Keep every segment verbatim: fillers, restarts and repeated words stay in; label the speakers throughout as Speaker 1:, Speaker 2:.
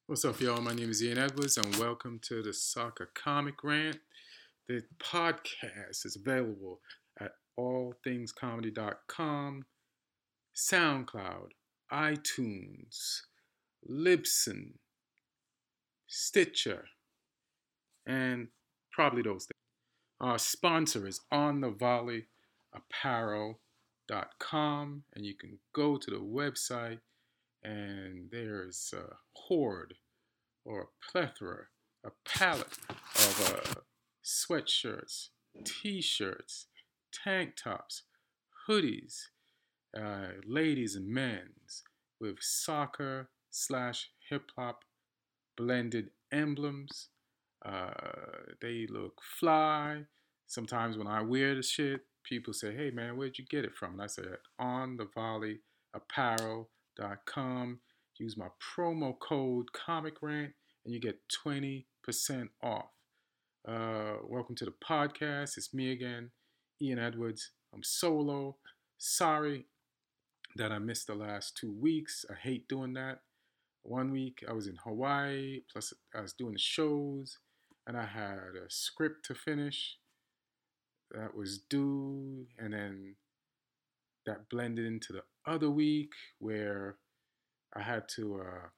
Speaker 1: What's up, y'all? My name is Ian Edwards, and welcome to the Soccer Comic Rant. The podcast is available at all things comedy dot com, SoundCloud, iTunes, Libsyn, Stitcher, and probably those things. Our sponsor is On the Volley Apparel dot com, and you can go to the website, and there's a horde or a plethora, a palette of uh, sweatshirts, t-shirts, tank tops, hoodies, uh, ladies and men's, with soccer slash hip hop blended emblems. Uh, they look fly. Sometimes when I wear the shit, people say, "Hey man, where'd you get it from?" And I say, "On the Volley Apparel dot com. Use my promo code Comic Rant, and you get twenty percent off." Uh, welcome to the podcast. It's me again, Ian Edwards. I'm solo. Sorry that I missed the last two weeks. I hate doing that. One week I was in Hawaii, plus I was doing shows, and I had a script to finish that was due, and then that blended into the other week where I had to uh,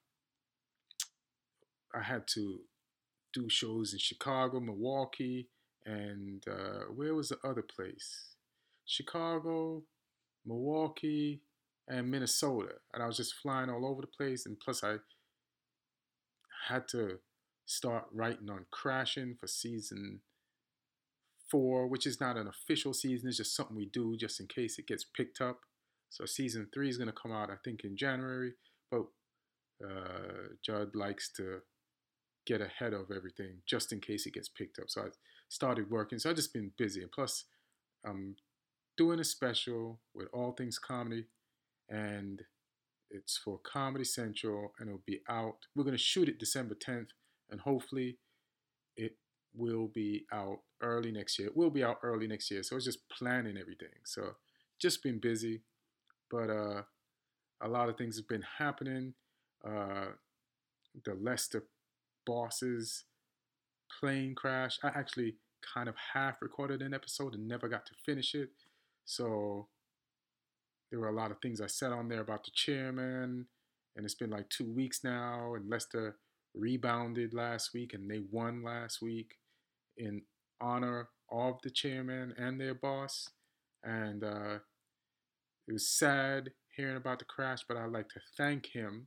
Speaker 1: I had to do shows in Chicago, Milwaukee, and uh, where was the other place? Chicago, Milwaukee, and Minnesota, and I was just flying all over the place, and plus I had to start writing on Crashing for season four, which is not an official season. It's just something we do just in case it gets picked up. So season three is going to come out, I think, in January. But uh, Judd likes to get ahead of everything just in case it gets picked up. So I started working. So I've just been busy. And plus, I'm doing a special with All Things Comedy, and it's for Comedy Central, and it'll be out. We're going to shoot it December tenth, and hopefully it will be out early next year. It will be out early next year. So it's just planning everything. So just been busy, but uh, a lot of things have been happening. Uh, the Leicester Bosses plane crash. I actually kind of half recorded an episode and never got to finish it. So there were a lot of things I said on there about the chairman, and it's been like two weeks now, and Leicester rebounded last week, and they won last week in honor of the chairman and their boss. And uh, it was sad hearing about the crash, but I'd like to thank him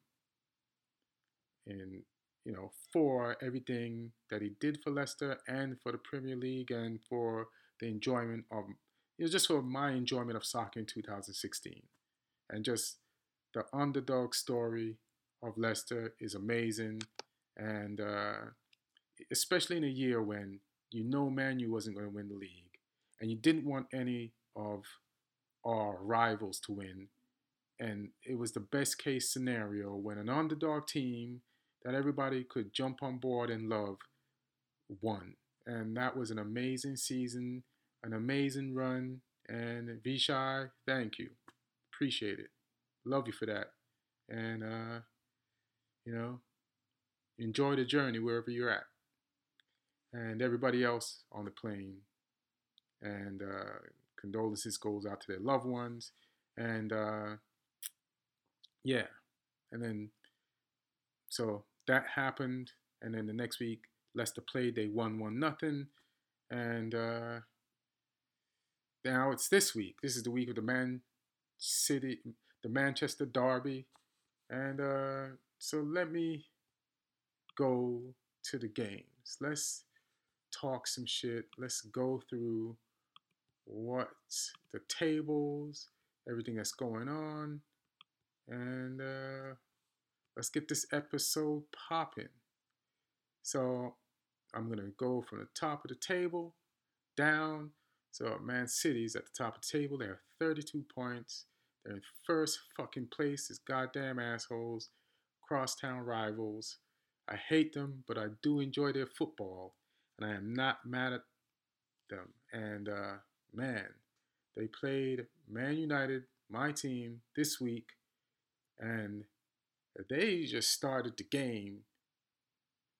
Speaker 1: and you know for everything that he did for Leicester and for the Premier League and for the enjoyment of it was just for my enjoyment of soccer in two thousand sixteen, and just the underdog story of Leicester is amazing, and uh, especially in a year when you know Man U wasn't going to win the league, and you didn't want any of our rivals to win, and it was the best case scenario when an underdog team that everybody could jump on board and love won. And that was an amazing season, an amazing run. And Vishai, thank you. Appreciate it. Love you for that. And, uh, you know, enjoy the journey wherever you're at. And everybody else on the plane. And uh, condolences goes out to their loved ones. And uh, yeah. And then, so that happened. And then the next week, Leicester played. They won one nothing. And uh, now it's this week. This is the week of the Man City, the Manchester Derby. And uh, so let me go to the games. Let's talk some shit. Let's go through what the tables, everything that's going on, and uh, let's get this episode popping. So I'm gonna go from the top of the table down. So Man City's at the top of the table. They have thirty-two points. They're in first fucking place. These goddamn assholes, crosstown rivals. I hate them, but I do enjoy their football, and I am not mad at them. And uh, man, they played Man United, my team, this week, and they just started the game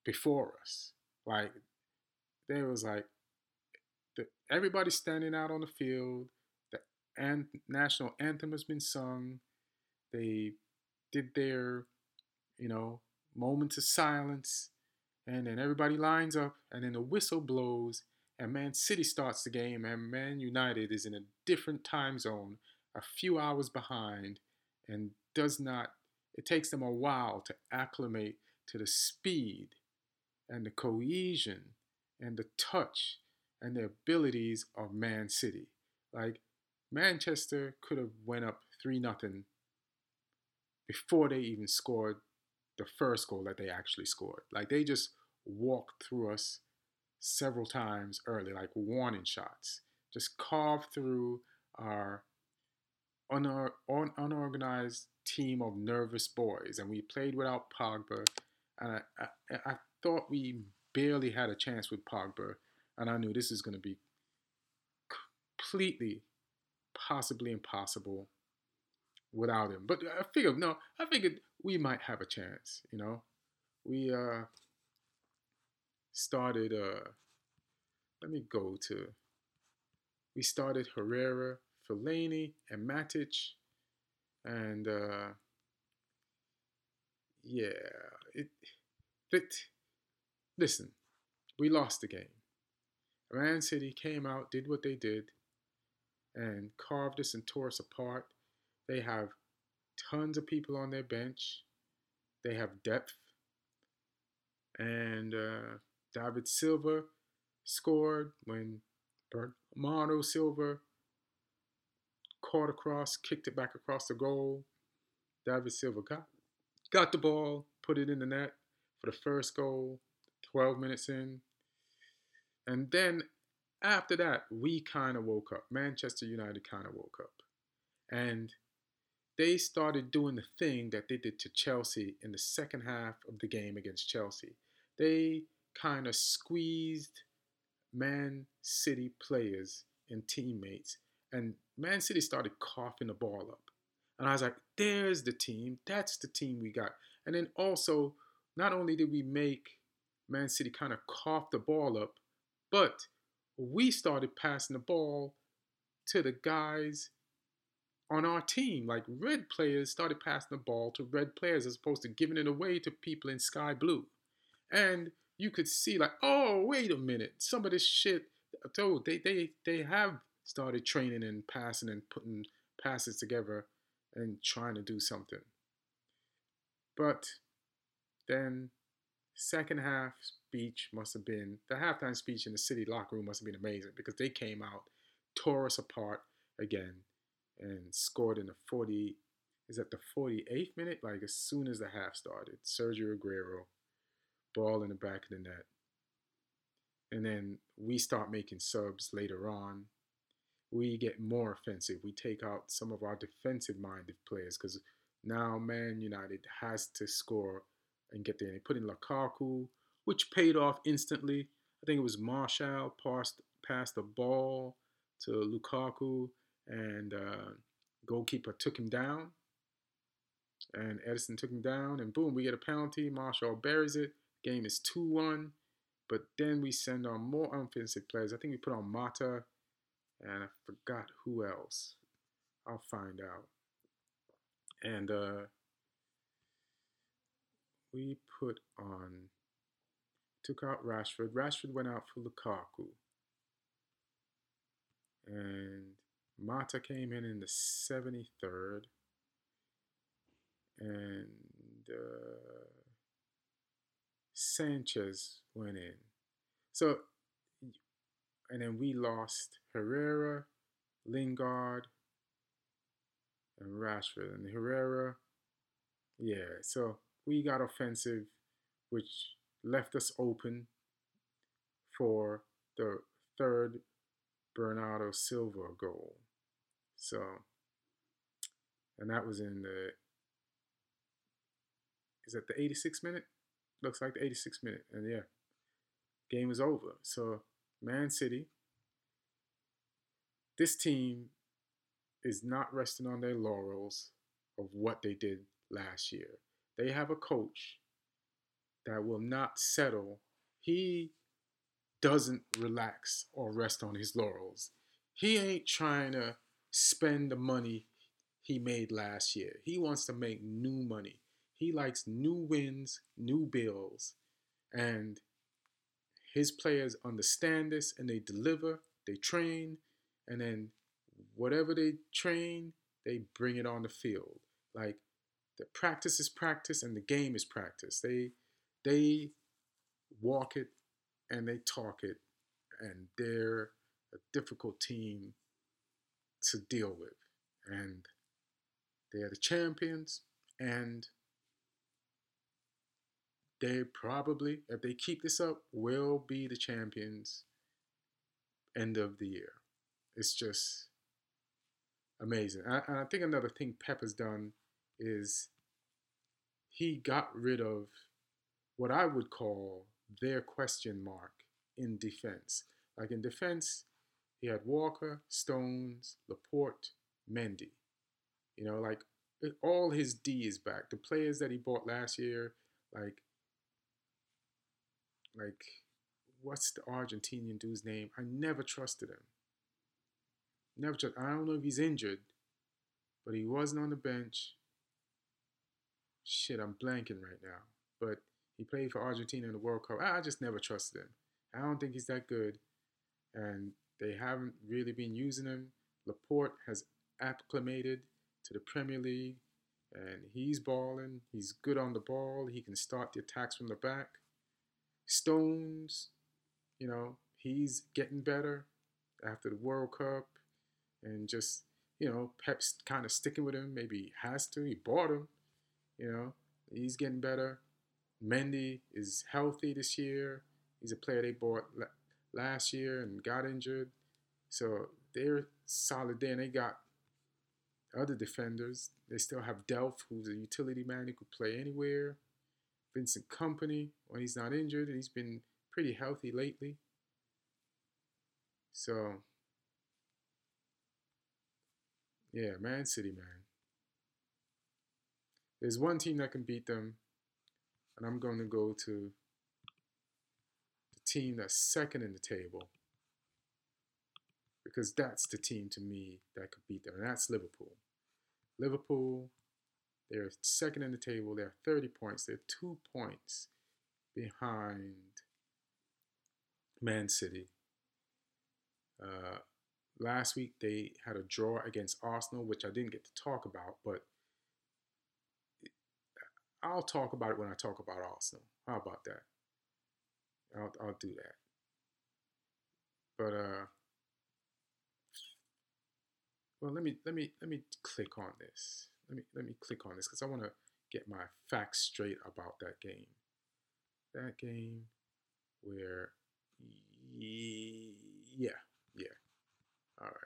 Speaker 1: before us. Like there was like the, everybody standing out on the field. The an- national anthem has been sung. They did their, you know, moments of silence, and then everybody lines up, and then the whistle blows, and Man City starts the game, and Man United is in a different time zone, a few hours behind, and does not. It takes them a while to acclimate to the speed and the cohesion and the touch and the abilities of Man City. Like Manchester could have went up three nothing before they even scored the first goal that they actually scored. Like they just walked through us several times early, like warning shots, just carved through our unor- un- unorganized team of nervous boys. And we played without Pogba. And I, I, I thought we barely had a chance with Pogba. And I knew this is going to be completely, possibly impossible without him. But I figured, no, I figured we might have a chance, you know? We uh, started, uh, let me go to, we started Herrera, Fellaini, and Matic. And uh, yeah, it, it, listen, we lost the game. Man City came out, did what they did, and carved us and tore us apart. They have tons of people on their bench. They have depth. And uh, David Silva scored when Bernardo Silva caught across, kicked it back across the goal. David Silva got, got the ball, put it in the net for the first goal, twelve minutes in. And then after that, we kind of woke up. Manchester United kind of woke up. And they started doing the thing that they did to Chelsea in the second half of the game against Chelsea. They kind of squeezed Man City players and teammates, and Man City started coughing the ball up. And I was like, there's the team. That's the team we got. And then also, not only did we make Man City kind of cough the ball up, but we started passing the ball to the guys on our team. Like red players started passing the ball to red players as opposed to giving it away to people in sky blue. And you could see like, oh, wait a minute, some of this shit. Oh, they they they have started training and passing and putting passes together and trying to do something. But then second half speech must have been the halftime speech in the City locker room must have been amazing because they came out, tore us apart again, and scored in the forty. Is that the forty-eighth minute? Like as soon as the half started, Sergio Aguero, ball in the back of the net. And then we start making subs later on. We get more offensive. We take out some of our defensive minded players because now Man United has to score and get there. And they put in Lukaku, which paid off instantly. I think it was Marshall passed, passed the ball to Lukaku, and uh, goalkeeper took him down. And Edison took him down, and boom, we get a penalty. Marshall buries it. Game is two one. But then we send on more offensive players. I think we put on Mata, and I forgot who else. I'll find out. And uh, we put on, took out Rashford. Rashford went out for Lukaku. And Mata came in in the seventy-third. And uh, Sanchez went in. So, and then we lost Herrera, Lingard, and Rashford. And Herrera, yeah, so we got offensive, which left us open for the third Bernardo Silva goal. So, and that was in the, is that the eighty-sixth minute? Looks like the eighty-sixth minute. And yeah, game is over. So, Man City, this team is not resting on their laurels of what they did last year. They have a coach that will not settle. He doesn't relax or rest on his laurels. He ain't trying to spend the money he made last year. He wants to make new money. He likes new wins, new bills, and his players understand this and they deliver, they train, and then whatever they train, they bring it on the field. Like the practice is practice and the game is practice. They they walk it and they talk it, and they're a difficult team to deal with. And they're the champions, and they probably, if they keep this up, will be the champions end of the year. It's just amazing. And I, I think another thing Pep has done is he got rid of what I would call their question mark in defense. Like in defense, he had Walker, Stones, Laporte, Mendy. You know, like all his D is back. The players that he bought last year, like, like, what's the Argentinian dude's name? I never trusted him. Never trust. I don't know if he's injured, but he wasn't on the bench. Shit, I'm blanking right now. But he played for Argentina in the World Cup. I just never trusted him. I don't think he's that good. And they haven't really been using him. Laporte has acclimated to the Premier League, and he's balling. He's good on the ball. He can start the attacks from the back. Stones, you know, he's getting better after the World Cup, and just, you know, Pep's kind of sticking with him. Maybe he has to. He bought him. You know, he's getting better. Mendy is healthy this year. He's a player they bought last year and got injured. So they're solid there. And they got other defenders. They still have Delph, who's a utility man who could play anywhere. Vincent Kompany, when he's not injured, he's been pretty healthy lately. So, yeah, Man City, man. There's one team that can beat them, and I'm going to go to the team that's second in the table, because that's the team to me that could beat them, and that's Liverpool. Liverpool, they're second in the table. They're thirty points. They're two points behind Man City. Uh, last week, they had a draw against Arsenal, which I didn't get to talk about, but I'll talk about it when I talk about Arsenal. How about that? I'll, I'll do that. But uh, well, let me let me let me click on this. Let me let me click on this because I want to get my facts straight about that game. That game where, yeah, yeah. All right.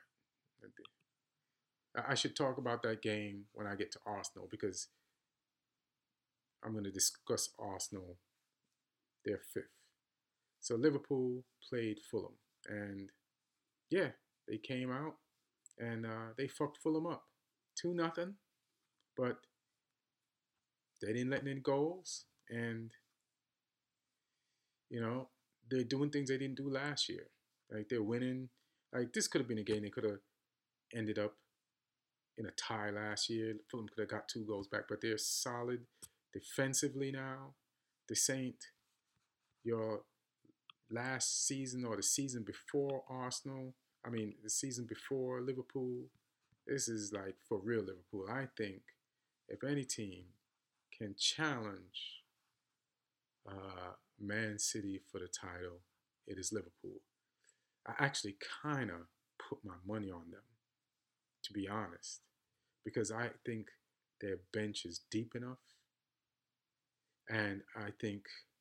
Speaker 1: I should talk about that game when I get to Arsenal because I'm going to discuss Arsenal. They're fifth. So Liverpool played Fulham, and yeah, they came out and uh, they fucked Fulham up, two nothing. But they didn't let in goals, and you know they're doing things they didn't do last year. Like they're winning. Like this could have been a game they could have ended up in a tie last year. Fulham could have got two goals back, but they're solid defensively now. This ain't your last season or the season before Arsenal. I mean, the season before Liverpool. This is like for real Liverpool. I think if any team can challenge uh, Man City for the title, it is Liverpool. I actually kind of put my money on them, to be honest, because I think their bench is deep enough, and I think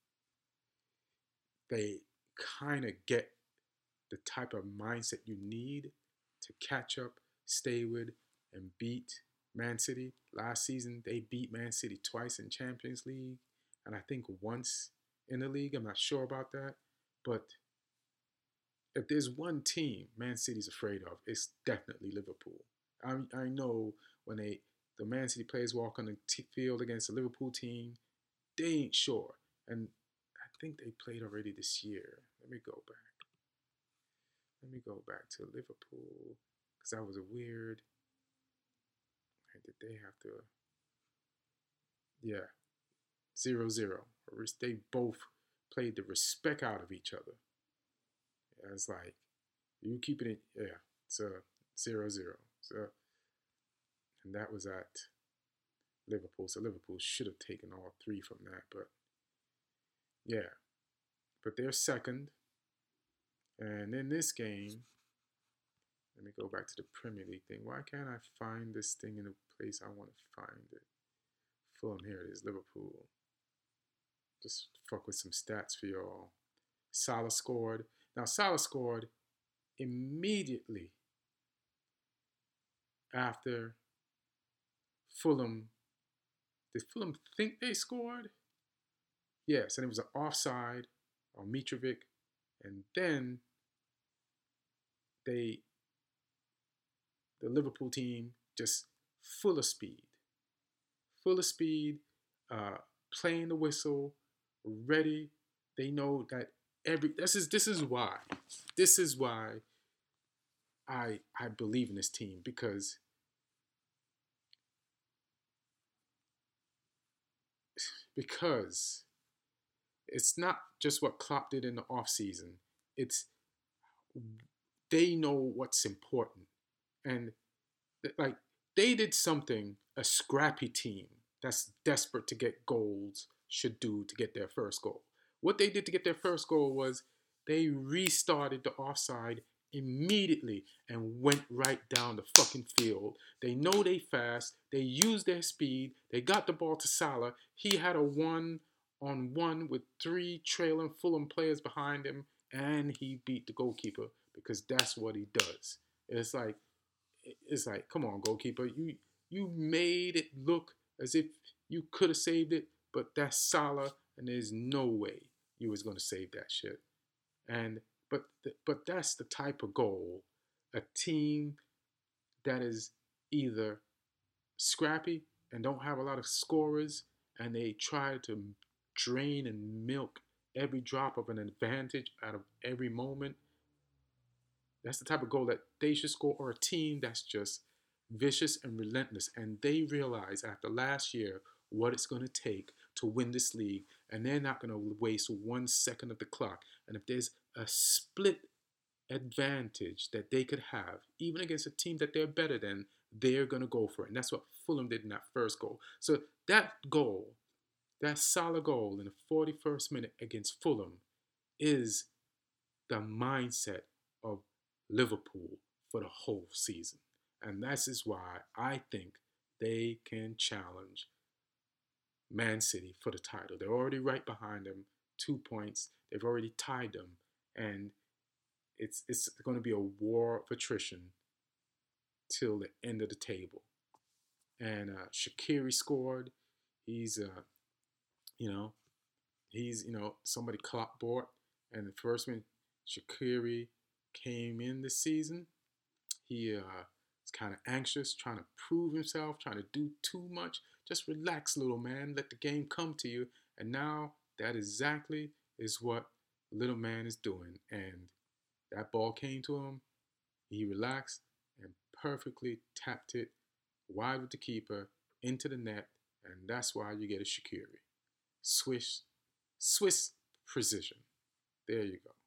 Speaker 1: they kind of get the type of mindset you need to catch up, stay with, and beat Man City. Last season, they beat Man City twice in Champions League, and I think once in the league. I'm not sure about that, but if there's one team Man City's afraid of, it's definitely Liverpool. I, I know when they the Man City players walk on the t- field against the Liverpool team, they ain't sure. And I think they played already this year. Let me go back. Let me go back to Liverpool because that was a weird. Did they have to? Yeah, zero zero. They both played the respect out of each other. Yeah, it's like you keep it in. Yeah, it's a zero zero. So, and that was at Liverpool. So Liverpool should have taken all three from that, but yeah. But they're second, and in this game, let me go back to the Premier League thing. Why can't I find this thing in a place I want to find it? Fulham, here it is, Liverpool. Just fuck with some stats for y'all. Salah scored. Now Salah scored immediately after Fulham. Did Fulham think they scored? Yes, and it was an offside on Mitrovic, and then they, the Liverpool team, just full of speed, full of speed, uh, playing the whistle, ready. They know that every this is this is why this is why I I believe in this team because because it's not just what Klopp did in the offseason. It's they know what's important. And like they did something a scrappy team that's desperate to get goals should do to get their first goal. What they did to get their first goal was they restarted the offside immediately and went right down the fucking field. They know they fast. They used their speed. They got the ball to Salah. He had a one on one with three trailing Fulham players behind him, and he beat the goalkeeper because that's what he does. It's like it's like, come on, goalkeeper, you you made it look as if you could have saved it, but that's Salah, and there's no way you was gonna save that shit. And but but that's the type of goal a team that is either scrappy and don't have a lot of scorers, and they try to drain and milk every drop of an advantage out of every moment. That's the type of goal that they should score, or a team that's just vicious and relentless. And they realize after last year what it's going to take to win this league, and they're not going to waste one second of the clock. And if there's a split advantage that they could have, even against a team that they're better than, they're going to go for it. And that's what Fulham did in that first goal. So that goal, that solid goal in the forty-first minute against Fulham, is the mindset of Liverpool for the whole season. And that is why I think they can challenge Man City for the title. They're already right behind them, two points. They've already tied them. And it's it's going to be a war of attrition till the end of the table. And uh, Shaqiri scored. He's, uh, you know, he's, you know, somebody Klopp bought. And the first one, Shaqiri came in this season, he uh, was kind of anxious, trying to prove himself, trying to do too much. Just relax, little man. Let the game come to you. And now that exactly is what little man is doing. And that ball came to him. He relaxed and perfectly tapped it wide with the keeper into the net. And that's why you get a Shaqiri. Swiss, Swiss precision. There you go.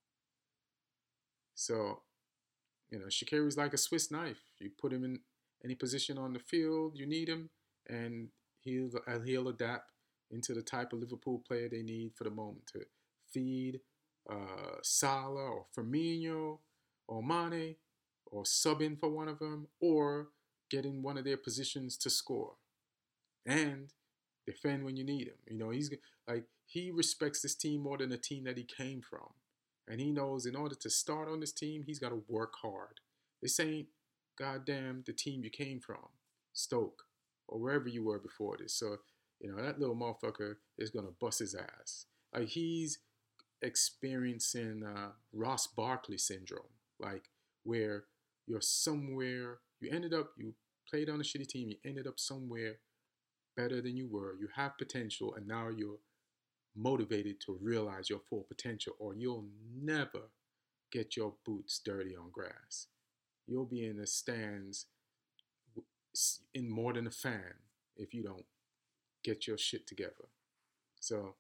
Speaker 1: So, you know, Shaqiri's like a Swiss knife. You put him in any position on the field, you need him, and he'll uh, he'll adapt into the type of Liverpool player they need for the moment to feed uh, Salah or Firmino or Mane, or sub in for one of them, or get in one of their positions to score and defend when you need him. You know, he's like he respects this team more than the team that he came from. And he knows in order to start on this team, he's got to work hard. This ain't goddamn the team you came from, Stoke, or wherever you were before this. So, you know, that little motherfucker is going to bust his ass. Like, he's experiencing uh, Ross Barkley syndrome. Like, where you're somewhere, you ended up, you played on a shitty team, you ended up somewhere better than you were. You have potential, and now you're motivated to realize your full potential, or you'll never get your boots dirty on grass. You'll be in the stands in more than a fan if you don't get your shit together. So,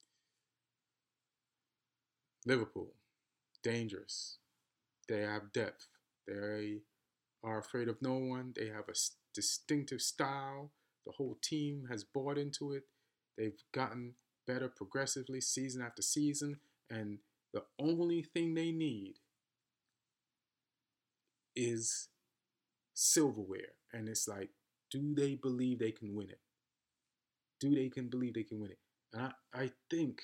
Speaker 1: Liverpool, dangerous. They have depth. They are afraid of no one. They have a distinctive style. The whole team has bought into it. They've gotten better progressively season after season. And the only thing they need is silverware. And it's like, do they believe they can win it? Do they can believe they can win it? And I, I think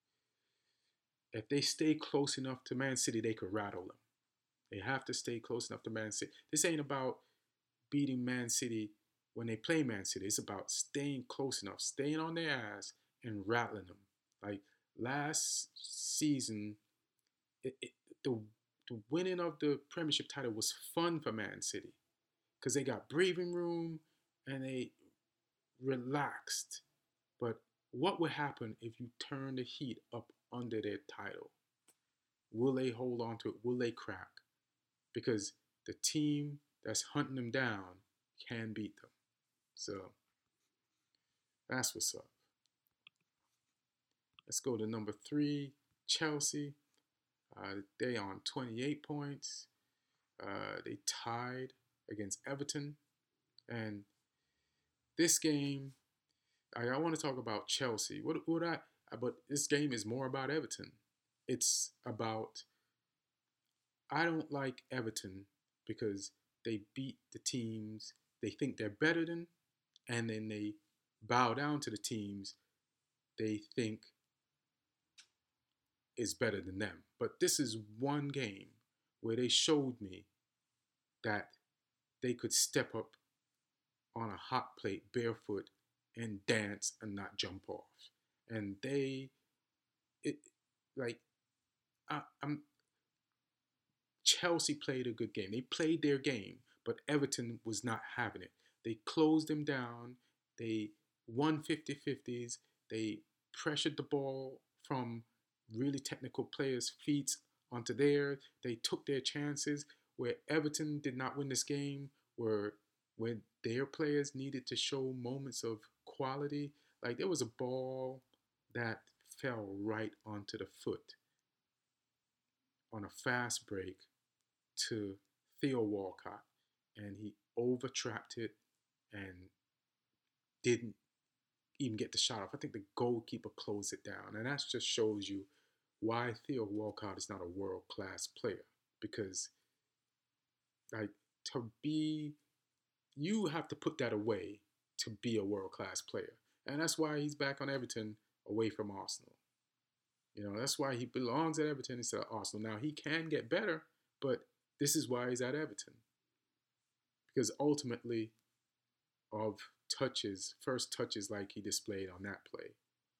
Speaker 1: if they stay close enough to Man City, they could rattle them. They have to stay close enough to Man City. This ain't about beating Man City when they play Man City. It's about staying close enough, staying on their ass, and rattling them. Like last season, it, it, the the winning of the Premiership title was fun for Man City because they got breathing room and they relaxed. But what would happen if you turn the heat up under their title? Will they hold on to it? Will they crack? Because the team that's hunting them down can beat them. So that's what's up. Let's go to number three, Chelsea. Uh, they on twenty-eight points. Uh, they tied against Everton. And this game, I, I want to talk about Chelsea. What what I but this game is more about Everton. It's about I don't like Everton because they beat the teams they think they're better than, and then they bow down to the teams they think is better than them. But this is one game where they showed me that they could step up on a hot plate barefoot and dance and not jump off. And they, it, like, I, I'm. Chelsea played a good game. They played their game, but Everton was not having it. They closed them down. They won fifty-fifties. They pressured the ball from really technical players' feet onto theirs. They took their chances. Where Everton did not win this game, where when their players needed to show moments of quality, like there was a ball that fell right onto the foot on a fast break to Theo Walcott, and he overtrapped it and didn't even get the shot off. I think the goalkeeper closed it down, and that just shows you why Theo Walcott is not a world class player. Because, like, to be, you have to put that away to be a world class player, and that's why he's back on Everton away from Arsenal. You know, that's why he belongs at Everton instead of Arsenal. Now he can get better, but this is why he's at Everton. Because ultimately, of touches, first touches like he displayed on that play.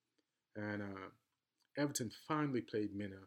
Speaker 1: And uh, Everton finally played Mina.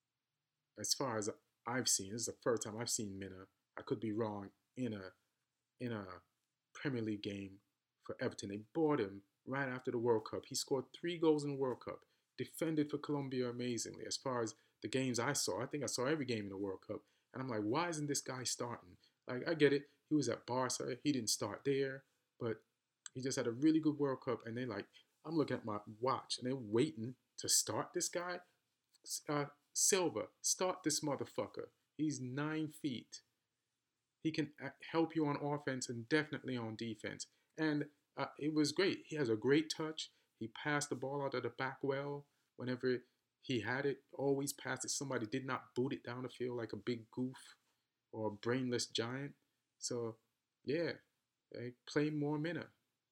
Speaker 1: As far as I've seen, this is the first time I've seen Mina. I could be wrong in a in a Premier League game for Everton. They bought him right after the World Cup. He scored three goals in the World Cup. Defended for Colombia amazingly. As far as the games I saw, I think I saw every game in the World Cup. And I'm like, why isn't this guy starting? Like, I get it. He was at Barca. He didn't start there. But he just had a really good World Cup. And they like, I'm looking at my watch. And they're waiting to start this guy. Uh, Silva, start this motherfucker. He's nine feet. He can help you on offense and definitely on defense. And uh, it was great. He has a great touch. He passed the ball out of the back well whenever he had it. Always passed it. Somebody did not boot it down the field like a big goof or a brainless giant. So, yeah, play more Mina.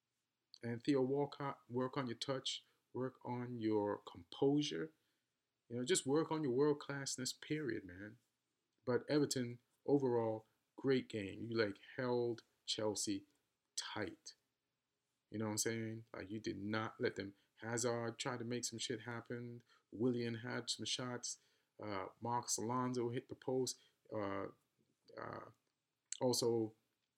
Speaker 1: And Theo Walcott, work on your touch, work on your composure. You know, just work on your world classness, period, man. But Everton, overall, great game. You like held Chelsea tight. You know what I'm saying? Like you did not let them. Hazard tried to make some shit happen. Willian had some shots. Uh, Marcos Alonso hit the post. Uh, uh, also,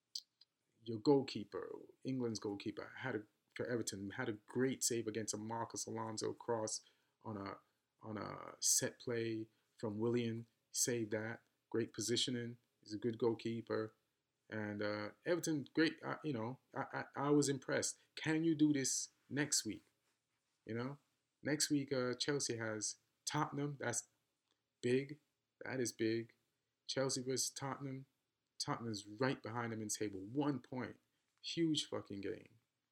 Speaker 1: your goalkeeper, England's goalkeeper, had a for Everton had a great save against a Marcos Alonso cross on a on a set play from Willian. Saved that. Great positioning. He's a good goalkeeper. And uh, Everton, great. Uh, you know, I, I I was impressed. Can you do this next week? You know, next week uh, Chelsea has Tottenham. That's big. That is big. Chelsea versus Tottenham. Tottenham's right behind them in the table. One point. Huge fucking game.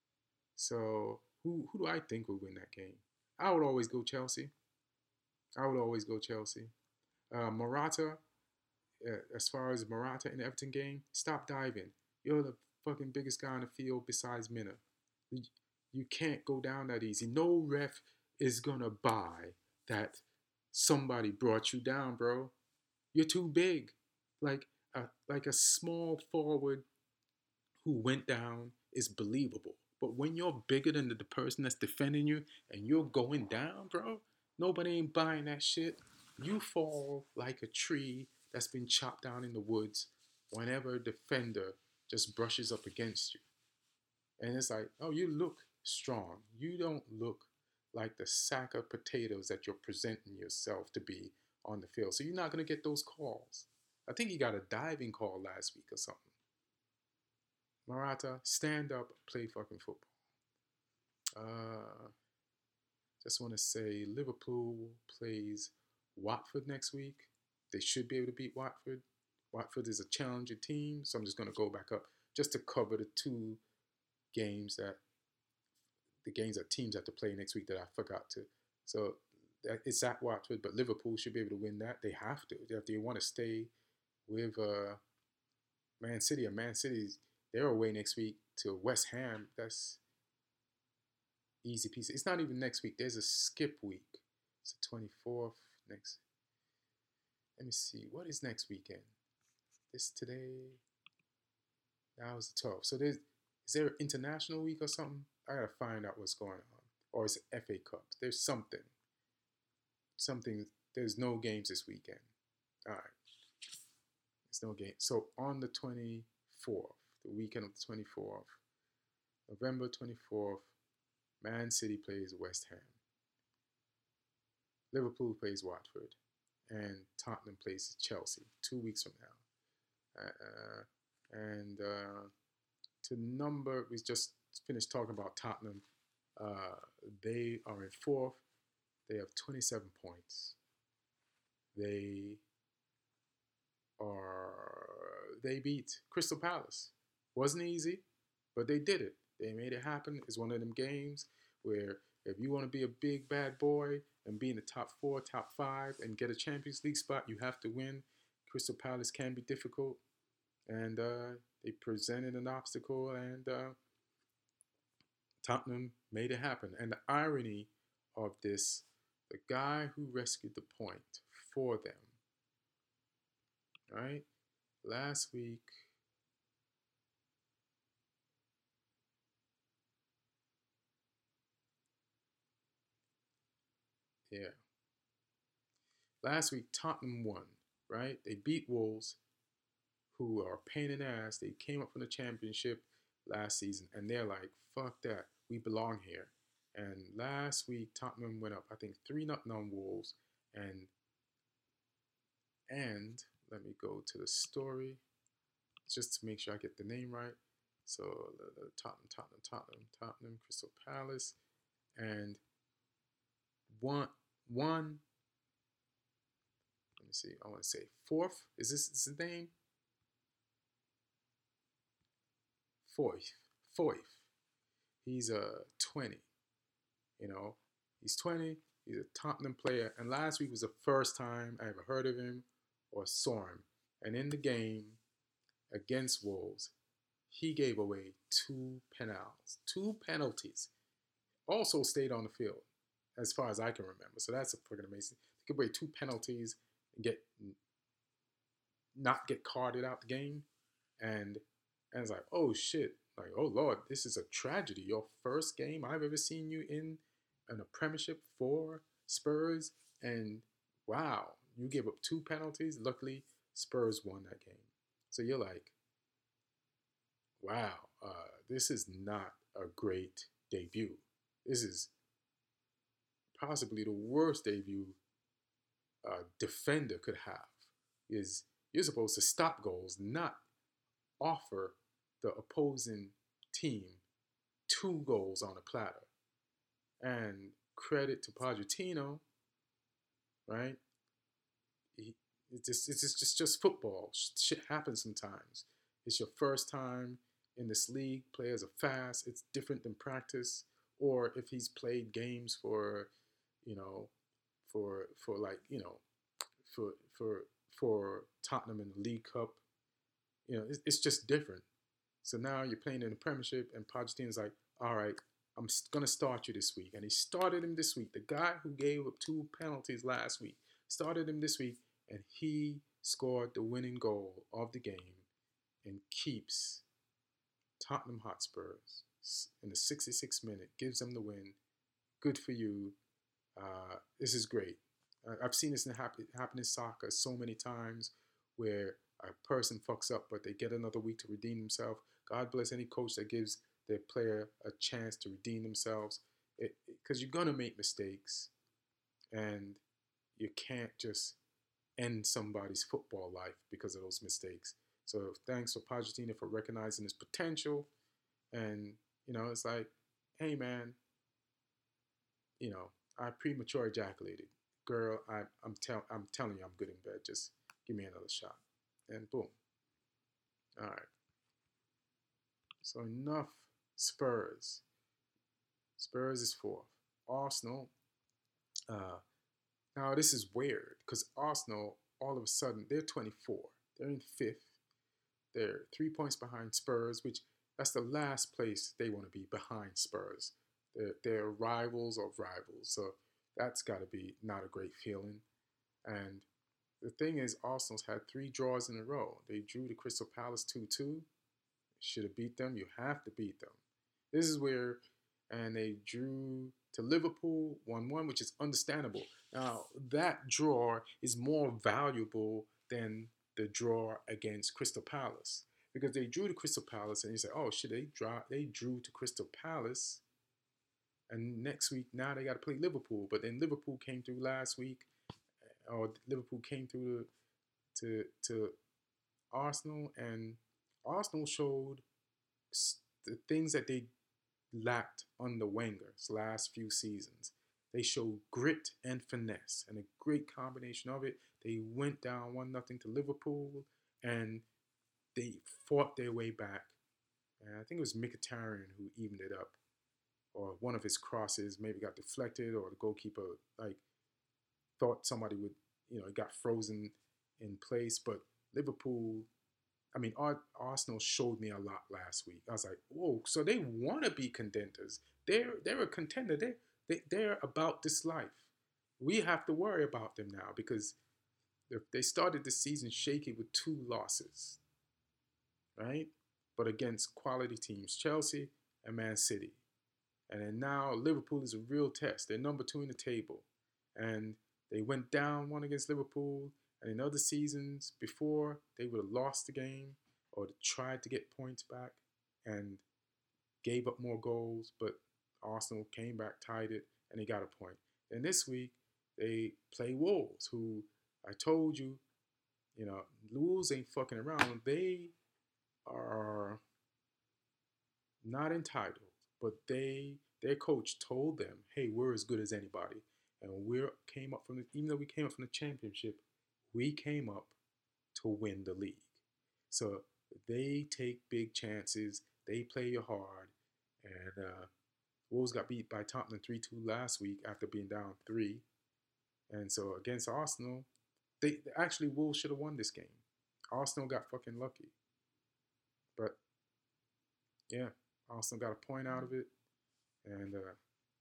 Speaker 1: So who who do I think will win that game? I would always go Chelsea. I would always go Chelsea. Uh, Morata, uh, as far as Morata in the Everton game, stop diving. You're the fucking biggest guy on the field besides Minna. You, you can't go down that easy. No ref is gonna buy that somebody brought you down, bro. You're too big. Like a like a small forward who went down is believable. But when you're bigger than the, the person that's defending you and you're going down, bro, nobody ain't buying that shit. You fall like a tree that's been chopped down in the woods whenever a defender just brushes up against you. And it's like, oh, you look strong. You don't look like the sack of potatoes that you're presenting yourself to be on the field. So you're not going to get those calls. I think he got a diving call last week or something. Morata, stand up, play fucking football. Uh, just want to say Liverpool plays Watford next week. They should be able to beat Watford. Watford is a challenger team, so I'm just going to go back up just to cover the two games that the games that teams have to play next week that I forgot to. So it's at Watford, but Liverpool should be able to win that. They have to. If they want to stay with uh, Man City, and Man City's they're away next week to West Ham. That's easy peasy. It's not even next week. There's a skip week. It's the twenty-fourth next. Let me see. What is next weekend? This today. Now it's the twelfth. So there's is there an international week or something? I gotta find out what's going on. Or is it F A Cup? There's something. Something. There's no games this weekend. All right. There's no game. So on the twenty-fourth, the weekend of the twenty-fourth, November twenty-fourth, Man City plays West Ham. Liverpool plays Watford. And Tottenham plays Chelsea two weeks from now. Uh, and uh, to number, we just finished talking about Tottenham. Uh, they are in fourth. They have twenty-seven points. They are they beat Crystal Palace. Wasn't easy, but they did it. They made it happen. It's one of them games where if you want to be a big bad boy and be in the top four, top five, and get a Champions League spot, you have to win. Crystal Palace can be difficult, and uh, they presented an obstacle, and uh, Tottenham made it happen. And the irony of this, the guy who rescued the point for them, right? Last week, yeah. Last week, Tottenham won, right? They beat Wolves, who are a pain in the ass. They came up from the championship last season, and they're like, fuck that. We belong here. And last week, Tottenham went up, I think, three nothing on Wolves. And, and let me go to the story just to make sure I get the name right. So, uh, Tottenham, Tottenham, Tottenham, Tottenham, Crystal Palace. And one, one, let me see, I want to say fourth. Is this his name? Fourth. Fourth. He's a uh, twenty. You know, he's twenty. He's a Tottenham player. And last week was the first time I ever heard of him or saw him. And in the game against Wolves, he gave away two penalties. Two penalties. Also stayed on the field, as far as I can remember. So that's a freaking amazing. He gave away two penalties and get not get carded out the game. And and it's like, oh shit. Like, oh Lord, this is a tragedy. Your first game I've ever seen you in in a premiership for Spurs, and wow, you gave up two penalties. Luckily, Spurs won that game. So you're like, wow, uh, this is not a great debut. This is possibly the worst debut a defender could have. Is you're supposed to stop goals, not offer the opposing team two goals on a platter. And credit to Pochettino, right? He, it's just it's just, just just football. Shit happens sometimes. It's your first time in this league. Players are fast. It's different than practice. Or if he's played games for, you know, for for like you know, for for for Tottenham in the League Cup, you know, it's, it's just different. So now you're playing in the Premiership, and Pochettino's like, all right, I'm going to start you this week. And he started him this week. The guy who gave up two penalties last week started him this week, and he scored the winning goal of the game and keeps Tottenham Hotspurs in the sixty-sixth minute, gives them the win. Good for you. Uh, this is great. Uh, I've seen this in happen, happen in soccer so many times where a person fucks up, but they get another week to redeem themselves. God bless any coach that gives their player a chance to redeem themselves, because you're gonna make mistakes, and you can't just end somebody's football life because of those mistakes. So thanks for Pochettino for recognizing his potential, and you know it's like, hey man, you know I premature ejaculated, girl. I, I'm tell I'm telling you I'm good in bed. Just give me another shot, and boom. All right. So enough Spurs. Spurs is fourth. Arsenal. Uh, now this is weird because Arsenal all of a sudden they're twenty-four. They're in fifth. They're three points behind Spurs, which that's the last place they want to be, behind Spurs. They're, they're rivals of rivals, so that's got to be not a great feeling. And the thing is, Arsenal's had three draws in a row. They drew to Crystal Palace two two. Should have beat them. You have to beat them. This is where, and they drew to Liverpool one one, which is understandable. Now, that draw is more valuable than the draw against Crystal Palace, because they drew to Crystal Palace, and you say, oh, shit, they, draw, they drew to Crystal Palace, and next week, now they got to play Liverpool. But then Liverpool came through last week, or Liverpool came through to, to Arsenal, and Arsenal showed the things that they lacked under Wenger's last few seasons. They showed grit and finesse, and a great combination of it. They went down one nothing to Liverpool, and they fought their way back. And I think it was Mkhitaryan who evened it up, or one of his crosses maybe got deflected, or the goalkeeper like thought somebody would, you know, it got frozen in place. But Liverpool, I mean, Arsenal showed me a lot last week. I was like, whoa, so they want to be contenders. They're they're a contender. They they they're about this life. We have to worry about them now because they started the season shaky with two losses, right? But against quality teams, Chelsea and Man City. And then now Liverpool is a real test. They're number two in the table. And they went down one against Liverpool. And in other seasons before, they would have lost the game or tried to get points back and gave up more goals. But Arsenal came back, tied it, and they got a point. And this week, they play Wolves, who I told you, you know, Wolves ain't fucking around. They are not entitled, but they their coach told them, hey, we're as good as anybody. And we came up from the, even though we came up from the championship, we came up to win the league. So they take big chances. They play you hard. And uh, Wolves got beat by Tottenham three two last week after being down three. And so against Arsenal, they actually Wolves should have won this game. Arsenal got fucking lucky. But yeah, Arsenal got a point out of it. And uh,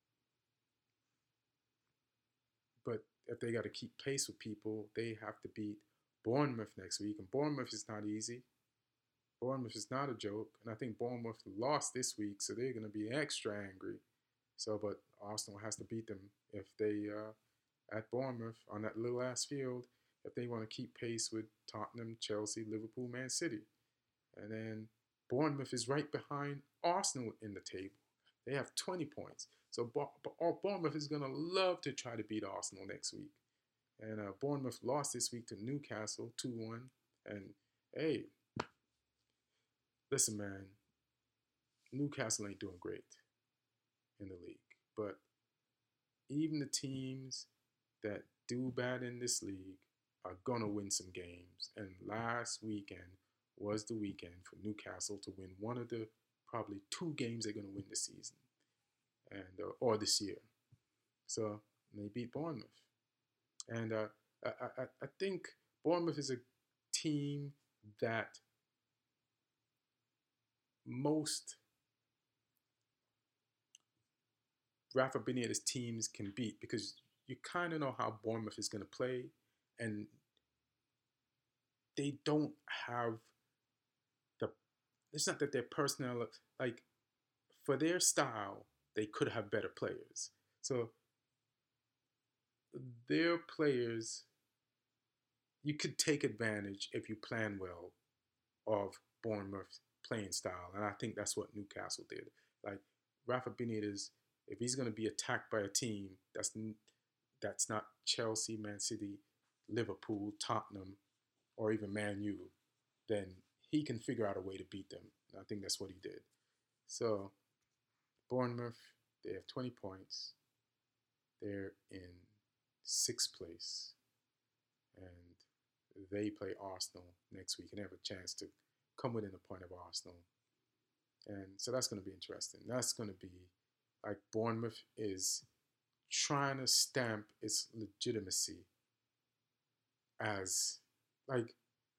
Speaker 1: but if they got to keep pace with people, they have to beat Bournemouth next week. And Bournemouth is not easy. Bournemouth is not a joke. And I think Bournemouth lost this week, so they're going to be extra angry. So, but Arsenal has to beat them if they, uh, at Bournemouth, on that little ass field, if they want to keep pace with Tottenham, Chelsea, Liverpool, Man City. And then Bournemouth is right behind Arsenal in the table. They have twenty points. So Bournemouth is going to love to try to beat Arsenal next week. And uh, Bournemouth lost this week to Newcastle two one. And hey, listen, man, Newcastle ain't doing great in the league. But even the teams that do bad in this league are going to win some games. And last weekend was the weekend for Newcastle to win one of the probably two games they're going to win this season and uh, or this year. So they beat Bournemouth. And uh, I, I, I think Bournemouth is a team that most Rafa Benitez teams can beat because you kind of know how Bournemouth is going to play, and they don't have the. It's not that their personnel, like for their style, they could have better players. So their players, you could take advantage if you plan well of Bournemouth's playing style, and I think that's what Newcastle did. Like Rafa Benitez, if he's going to be attacked by a team that's that's not Chelsea, Man City, Liverpool, Tottenham, or even Man U, then he can figure out a way to beat them. And I think that's what he did. So Bournemouth, they have twenty points. They're in sixth place, and they play Arsenal next week, and they have a chance to come within a point of Arsenal. And so that's going to be interesting. That's going to be like Bournemouth is trying to stamp its legitimacy as like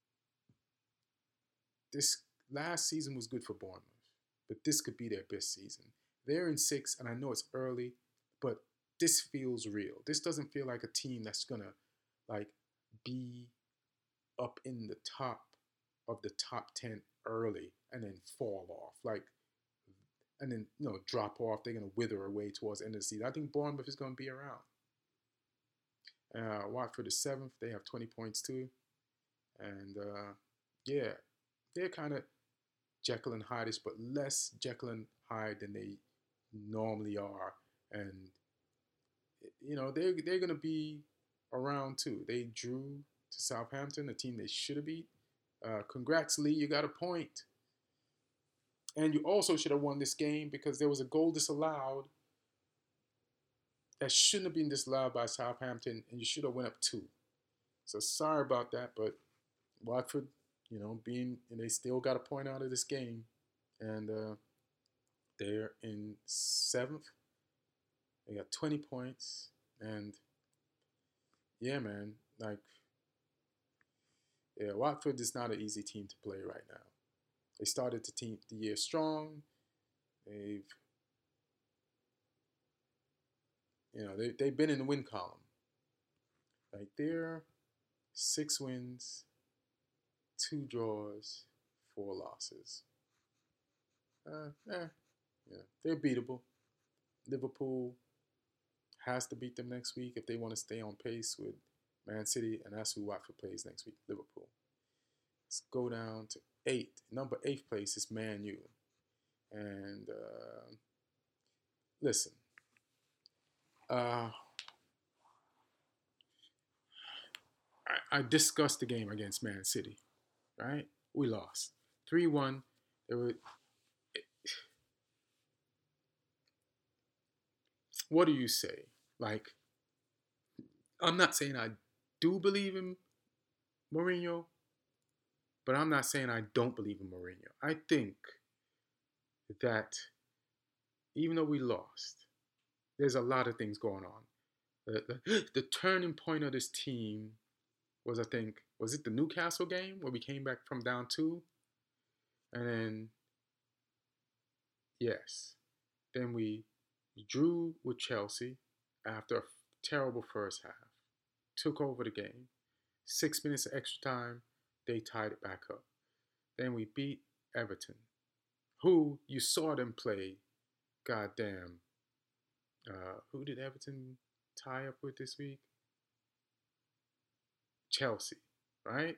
Speaker 1: this last season was good for Bournemouth, but this could be their best season. They're in six, and I know it's early, but this feels real. This doesn't feel like a team that's gonna like be up in the top of the top ten early and then fall off. Like and then you know drop off. They're gonna wither away towards the end of the season. I think Bournemouth is gonna be around. Uh, Watford is seventh. They have twenty points too, and uh, yeah, they're kind of Jekyll and Hyde-ish, but less Jekyll and Hyde than they normally are. And you know they're they're gonna be around too. They drew to Southampton, a team they should have beat. Uh, congrats, Lee, you got a point. And you also should have won this game because there was a goal disallowed that shouldn't have been disallowed by Southampton, and you should have went up two. So sorry about that, but Watford, you know, being and they still got a point out of this game, and uh, they're in seventh. They got twenty points, and yeah, man, like yeah, Watford is not an easy team to play right now. They started the team the year strong. They've you know they they've been in the win column. Like they're six wins, two draws, four losses. Uh, eh, yeah, they're beatable. Liverpool has to beat them next week if they want to stay on pace with Man City, and that's who Watford plays next week, Liverpool. Let's go down to eight. Number eighth place is Man U. And uh, listen, uh, I, I discussed the game against Man City, right? We lost three one. There were. What do you say? Like, I'm not saying I do believe in Mourinho, but I'm not saying I don't believe in Mourinho. I think that even though we lost, there's a lot of things going on. The, the, the turning point of this team was, I think, was it the Newcastle game where we came back from down two? And then, yes, then we drew with Chelsea after a terrible first half, took over the game. Six minutes of extra time, they tied it back up. Then we beat Everton, who you saw them play. Goddamn. Uh, who did Everton tie up with this week? Chelsea, right?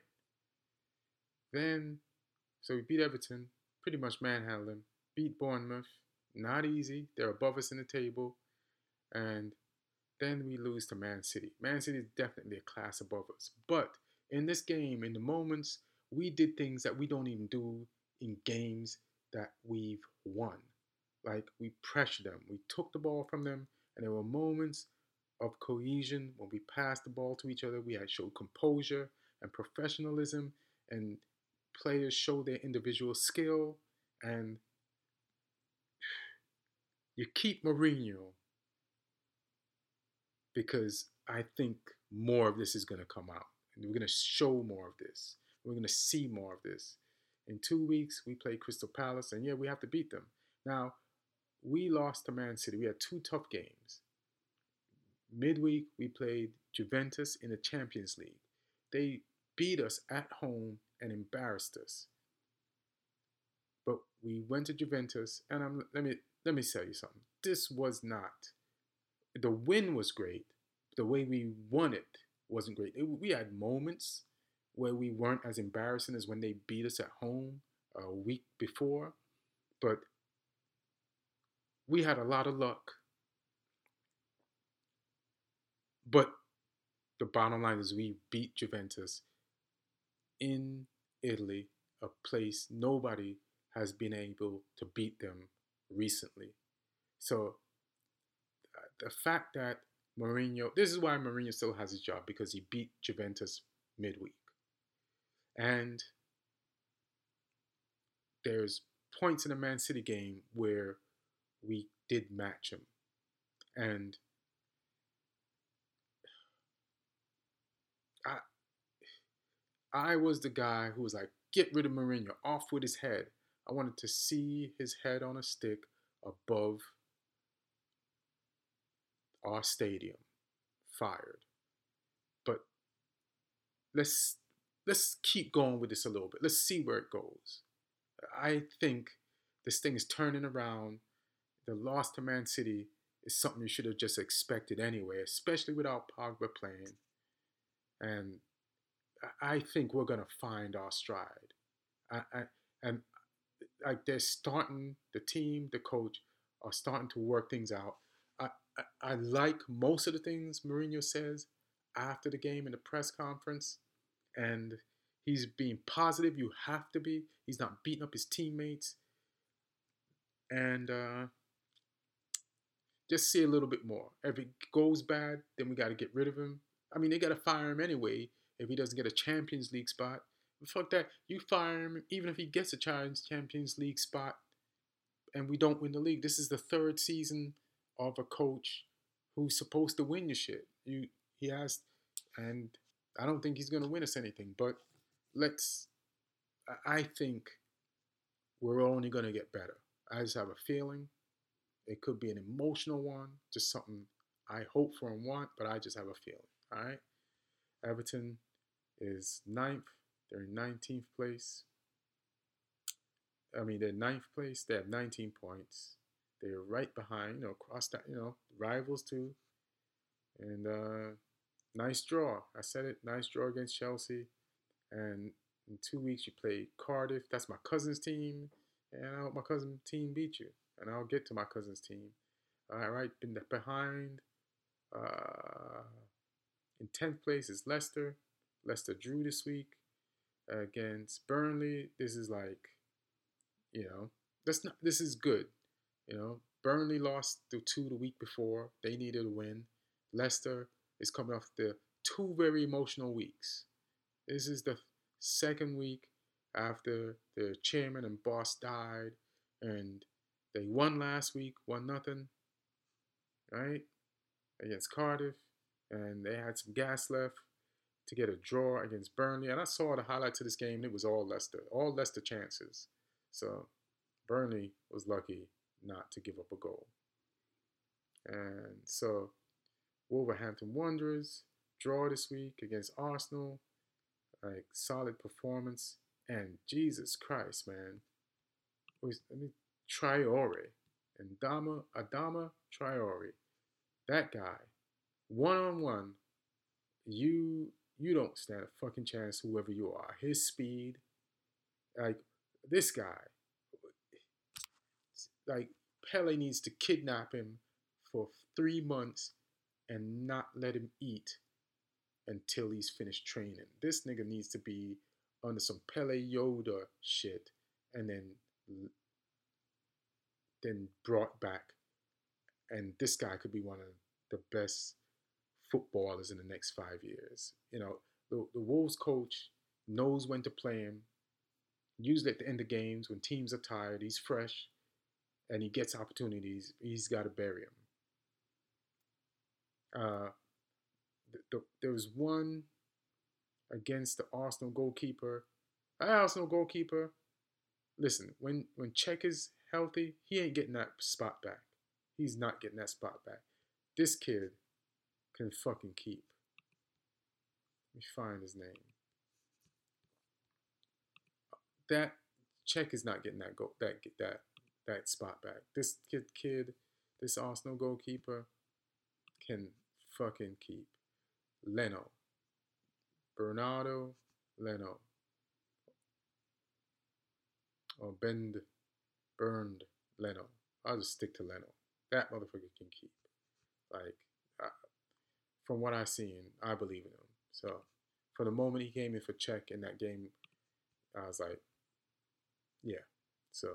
Speaker 1: Then, so we beat Everton, pretty much manhandled them, beat Bournemouth, Not easy. They're above us in the table. And then we lose to Man City. Man City is definitely a class above us. But in this game, in the moments, we did things that we don't even do in games that we've won. Like we pressured them, we took the ball from them, and there were moments of cohesion when we passed the ball to each other. We had showed composure and professionalism, and players showed their individual skill. And you keep Mourinho because I think more of this is going to come out. And we're going to show more of this. We're going to see more of this. In two weeks, we play Crystal Palace, and yeah, we have to beat them. Now, we lost to Man City. We had two tough games. Midweek, we played Juventus in the Champions League. They beat us at home and embarrassed us. But we went to Juventus, and I'm, let me let me tell you something. This was not. The win was great. The way we won it wasn't great. It, we had moments where we weren't as embarrassing as when they beat us at home a week before, but we had a lot of luck. But the bottom line is we beat Juventus in Italy, a place nobody has been able to beat them recently. So uh, the fact that Mourinho, this is why Mourinho still has his job because he beat Juventus midweek. And there's points in the Man City game where we did match him. And I I was the guy who was like, get rid of Mourinho, off with his head. I wanted to see his head on a stick above our stadium, fired. But let's let's keep going with this a little bit. Let's see where it goes. I think this thing is turning around. The loss to Man City is something you should have just expected anyway, especially without Pogba playing. And I think we're gonna find our stride. I, I, and like they're starting, the team, the coach are starting to work things out. I, I, I like most of the things Mourinho says after the game in the press conference, and he's being positive. You have to be. He's not beating up his teammates, and uh, just see a little bit more. If it goes bad, then we got to get rid of him. I mean, they got to fire him anyway if he doesn't get a Champions League spot. But fuck that. You fire him even if he gets a Champions League spot and we don't win the league. This is the third season of a coach who's supposed to win your shit. You he has, and I don't think he's gonna win us anything. But let's. I think we're only gonna get better. I just have a feeling. It could be an emotional one, just something I hope for and want, but I just have a feeling. All right. Everton is ninth. They're in nineteenth place. I mean, they're ninth place. They have nineteen points. They're right behind, you know, across that, you know, rivals too. And uh, nice draw. I said it. Nice draw against Chelsea. And in two weeks, you play Cardiff. That's my cousin's team. And I hope my cousin's team beat you. And I'll get to my cousin's team. All right, been behind. Uh, in tenth place is Leicester. Leicester drew this week against Burnley. This is like, you know, that's not. This is good. You know, Burnley lost to two the week before. They needed a win. Leicester is coming off the two very emotional weeks. This is the second week after the chairman and boss died, and they won last week, one nothing, right, against Cardiff, and they had some gas left to get a draw against Burnley. And I saw the highlights of this game, and it was all Leicester, all Leicester chances. So Burnley was lucky not to give up a goal. And so Wolverhampton Wanderers draw this week against Arsenal. Like solid performance. And Jesus Christ, man. Let me Traore and Dama Adama Traore. That guy, one on one, you you don't stand a fucking chance, whoever you are. His speed, like this guy, like Pele needs to kidnap him for three months and not let him eat until he's finished training. This nigga needs to be under some Pele Yoda shit and then then brought back. And this guy could be one of the best footballers in the next five years. You know, the, the Wolves coach knows when to play him. Usually at the end of games when teams are tired, he's fresh and he gets opportunities. He's got to bury him. Uh, the, the, there was one against the Arsenal goalkeeper. Arsenal goalkeeper. Listen, when when Czech is healthy, he ain't getting that spot back. He's not getting that spot back. This kid can fucking keep. Let me find his name. That Czech is not getting that go that that that spot back. This kid kid, this Arsenal goalkeeper can fucking keep. Leno. Bernardo Leno. Or Bend Burned Leno. I'll just stick to Leno. That motherfucker can keep. Like, uh, from what I've seen, I believe in him. So, from the moment he came in for Czech in that game, I was like, yeah. So,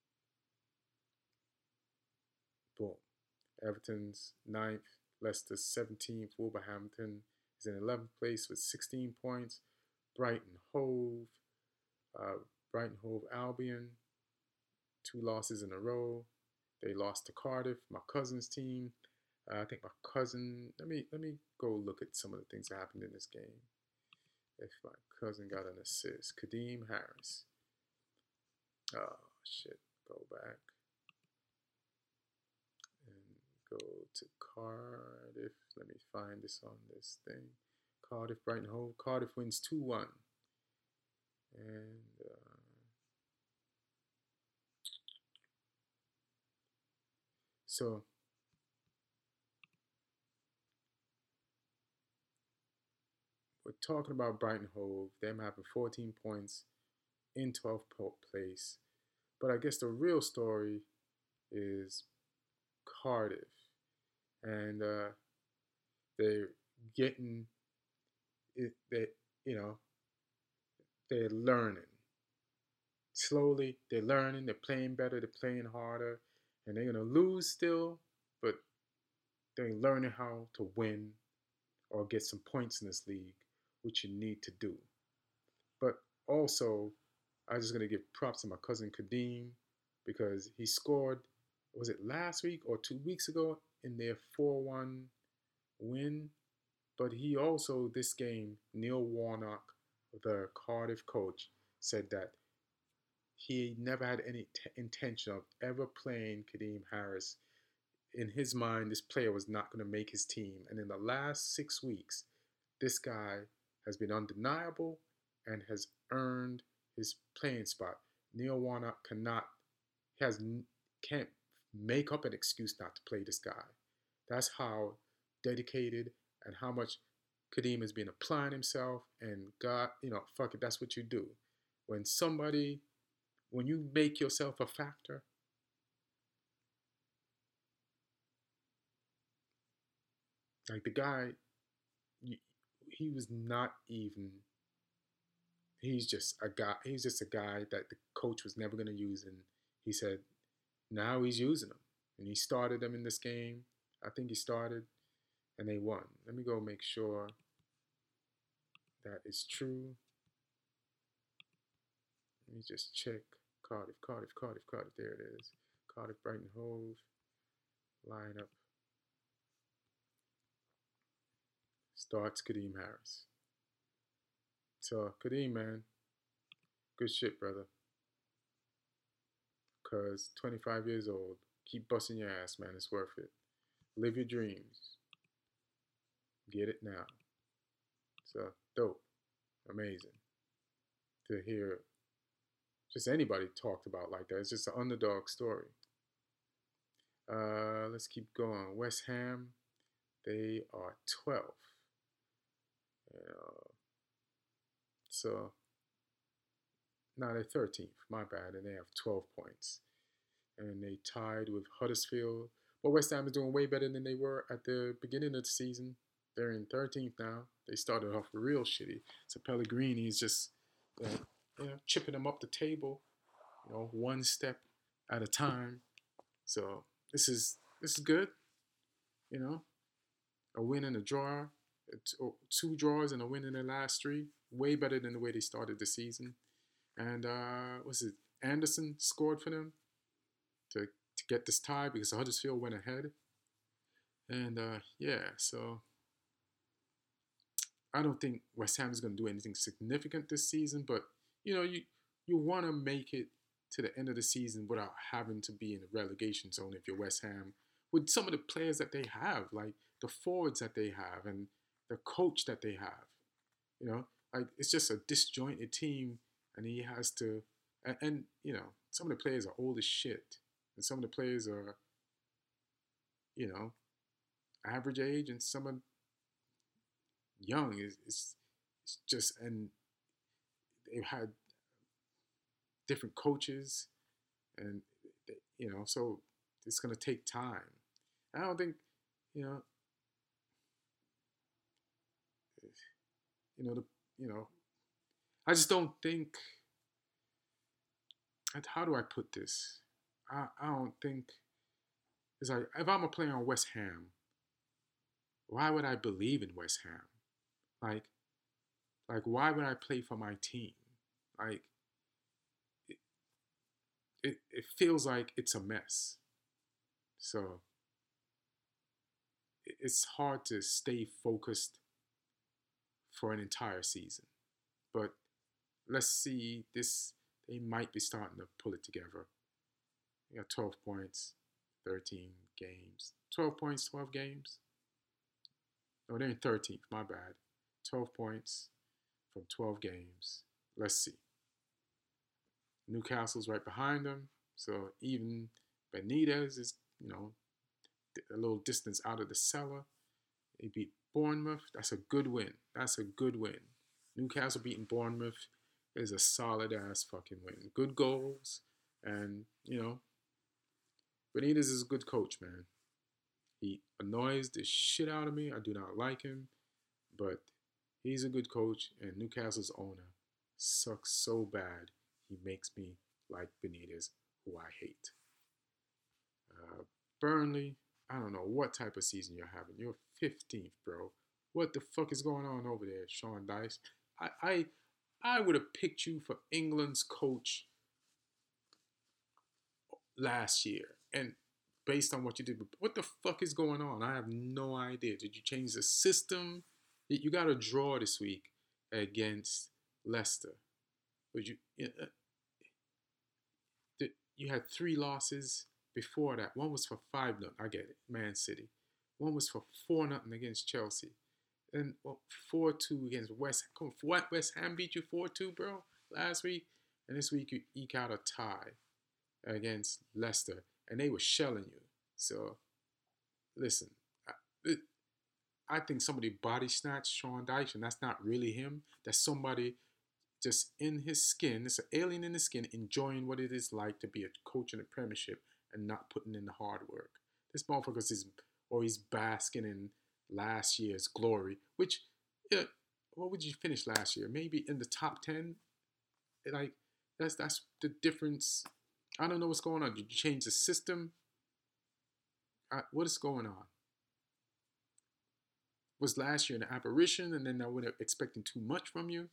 Speaker 1: boom. Everton's ninth, Leicester seventeenth, Wolverhampton is in eleventh place with sixteen points. Brighton Hove, uh, Brighton Hove Albion, two losses in a row. They lost to Cardiff, my cousin's team. Uh, I think my cousin. Let me let me go look at some of the things that happened in this game. If my cousin got an assist, Kadeem Harris. Oh shit! Go back and go to Cardiff. Let me find this on this thing. Cardiff, Brighton Hove. Cardiff wins two one. And uh, so we're talking about Brighton Hove, them having fourteen points in twelfth place. But I guess the real story is Cardiff. And uh, they're getting it, they, you know, they're learning. Slowly, they're learning, they're playing better, they're playing harder, and they're going to lose still, but they're learning how to win or get some points in this league, which you need to do. But also, I'm just going to give props to my cousin Kadeem because he scored, was it last week or two weeks ago in their four one win? But he also, this game, Neil Warnock, the Cardiff coach, said that he never had any t- intention of ever playing Kadeem Harris. In his mind, this player was not going to make his team. And in the last six weeks, this guy has been undeniable and has earned his playing spot. Neil Warnock cannot, has can't make up an excuse not to play this guy. That's how dedicated and how much Kadeem has been applying himself. And God, you know, fuck it, that's what you do. When somebody, when you make yourself a factor, like the guy, he was not even. He's just a guy. He's just a guy that the coach was never going to use, and he said, now he's using him, and he started them in this game. I think he started, and they won. Let me go make sure that is true. Let me just check Cardiff, Cardiff, Cardiff, Cardiff. There it is. Cardiff, Brighton Hove lineup. Starts Kadeem Harris. So Kadeem, man, good shit, brother. Cause twenty-five years old, keep busting your ass, man. It's worth it. Live your dreams. Get it now. So dope, amazing to hear. Just anybody talked about like that. It's just an underdog story. Uh, let's keep going. West Ham, they are twelfth. Uh, so, no, they're thirteenth. My bad. And they have twelve points. and they tied with Huddersfield. But West Ham is doing way better than they were at the beginning of the season. They're in thirteenth now. They started off real shitty. So Pellegrini is just, you know, you know, chipping them up the table, you know, one step at a time. So this is this is good, you know, a win and a draw, two draws and a win in their last three. Way better than the way they started the season. And uh, what's it? Anderson scored for them to to get this tie because Huddersfield went ahead. And uh, yeah, so I don't think West Ham is going to do anything significant this season, but you know, you you want to make it to the end of the season without having to be in the relegation zone if you're West Ham with some of the players that they have, like the forwards that they have and the coach that they have. You know, like it's just a disjointed team, and he has to, and, and you know, some of the players are old as shit, and some of the players are, you know, average age, and some are young. It's, it's, it's just, and they've had different coaches, and you know, so it's gonna take time. I don't think, you know, you know the, you know, I just don't think. How do I put this? I, I don't think it's like if I'm a player on West Ham, why would I believe in West Ham? Like, like why would I play for my team? Like, it, it, it feels like it's a mess. So it's hard to stay focused for an entire season. But let's see, this they might be starting to pull it together. They got twelve points, thirteen games. twelve points, twelve games. No, they're in thirteenth, my bad. twelve points from twelve games. Let's see. Newcastle's right behind them. So even Benitez is, you know, a little distance out of the cellar. They beat Bournemouth. That's a good win. That's a good win. Newcastle beating Bournemouth is a solid ass fucking win. Good goals. And, you know, Benitez is a good coach, man. He annoys the shit out of me. I do not like him. But he's a good coach. And Newcastle's owner sucks so bad. He makes me like Benitez, who I hate. Uh, Burnley, I don't know what type of season you're having. You're fifteenth, bro. What the fuck is going on over there, Sean Dyche? I I, I would have picked you for England's coach last year. And based on what you did, what the fuck is going on? I have no idea. Did you change the system? You got a draw this week against Leicester. But you, you had three losses before that. One was for five nothing. I get it, Man City. One was for four nothing against Chelsea. And well, four two against West Ham. What? West Ham beat you four two, bro, last week? And this week you eke out a tie against Leicester. And they were shelling you. So, listen, I, I think somebody body snatched Sean Dyche, and that's not really him. That's somebody just in his skin. It's an alien in his skin, enjoying what it is like to be a coach in a Premiership and not putting in the hard work. This motherfucker is, or he's basking in last year's glory. Which, yeah, what would you finish last year? Maybe in the top ten. Like that's that's the difference. I don't know what's going on. Did you change the system? I, what is going on? Was last year an apparition, and then I would have expecting too much from you?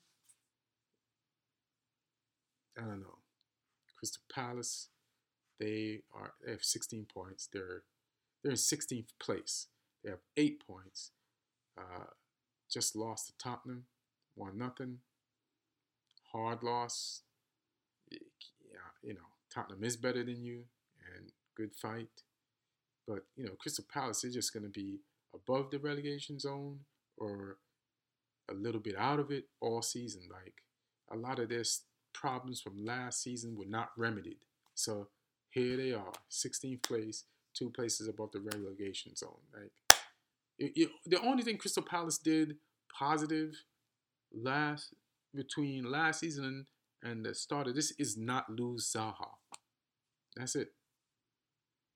Speaker 1: I don't know. Crystal Palace, they are they have sixteen points. They're they're in sixteenth place. They have eight points. Uh, just lost to Tottenham, one nothing. Hard loss. Yeah, you know Tottenham is better than you, and good fight. But you know Crystal Palace is just going to be above the relegation zone or a little bit out of it all season. Like a lot of this problems from last season were not remedied. So here they are, sixteenth place, two places above the relegation zone. Like it, it, the only thing Crystal Palace did positive last between last season and, and the start of this is not lose Zaha. That's it.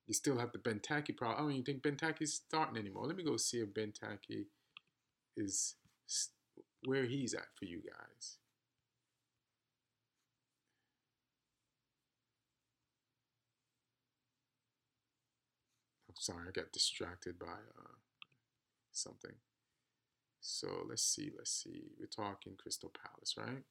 Speaker 1: You still have the Benteke problem. I don't even think Benteke's starting anymore. Let me go see if Benteke is where he's at for you guys. I'm sorry, I got distracted by uh, something. So let's see, let's see. We're talking Crystal Palace, right?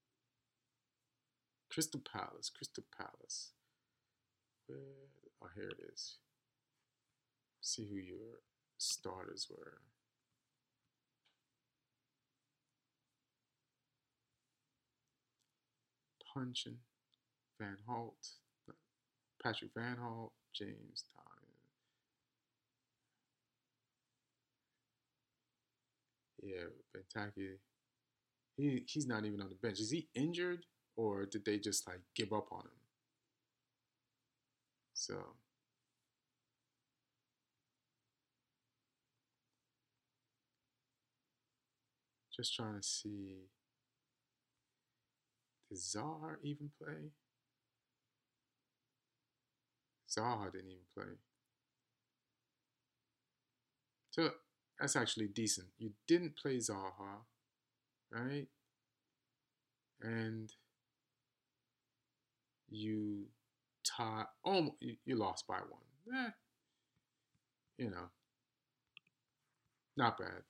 Speaker 1: Crystal Palace, Crystal Palace. Where? Oh, here it is. See who your starters were. Puncheon, Van Holt, Patrick Van Holt, James Tyler. Yeah, Benteke. He he's not even on the bench. Is he injured or did they just like give up on him? So just trying to see. Did Zaha even play? Zaha didn't even play. So that's actually decent. You didn't play Zaha, right? And you tie. Oh, you lost by one. Eh, you know, not bad.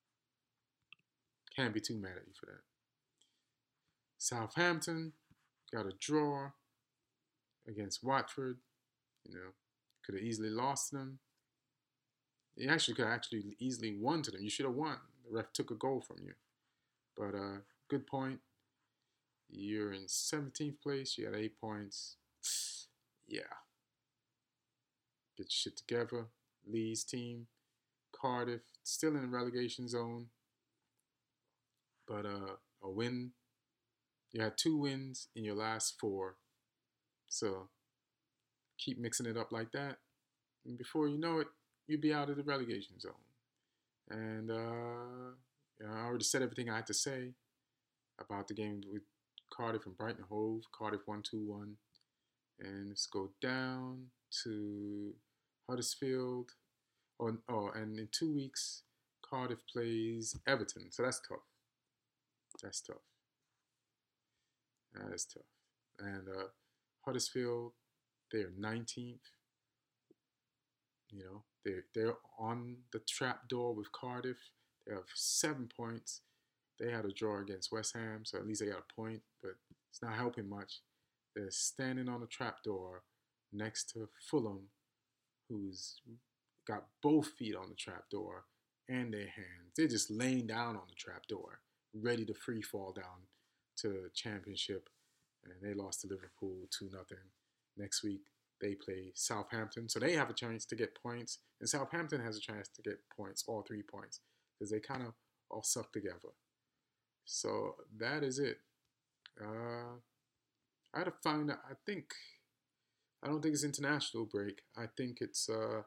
Speaker 1: Can't be too mad at you for that. Southampton got a draw against Watford. You know, could have easily lost them. You actually could have actually easily won to them. You should have won. The ref took a goal from you. But uh, good point. You're in seventeenth place. You got eight points. Yeah. Get your shit together. Lee's team. Cardiff still in the relegation zone. But uh, a win. You had two wins in your last four. So keep mixing it up like that. And before you know it, you'll be out of the relegation zone. And uh, you know, I already said everything I had to say about the game with Cardiff and Brighton Hove. Cardiff won two one. And let's go down to Huddersfield. Oh, oh, and in two weeks, Cardiff plays Everton. So that's tough. That's tough. That is tough. And uh, Huddersfield, they're nineteenth. You know, they're, they're on the trap door with Cardiff. They have seven points. They had a draw against West Ham, so at least they got a point, but it's not helping much. They're standing on the trap door next to Fulham, who's got both feet on the trap door and their hands. They're just laying down on the trap door, ready to free fall down to the championship. And they lost to Liverpool two nothing. Next week, they play Southampton. So they have a chance to get points. And Southampton has a chance to get points, all three points, because they kind of all suck together. So that is it. Uh, I had to find out. I think, I don't think it's international break. I think it's uh,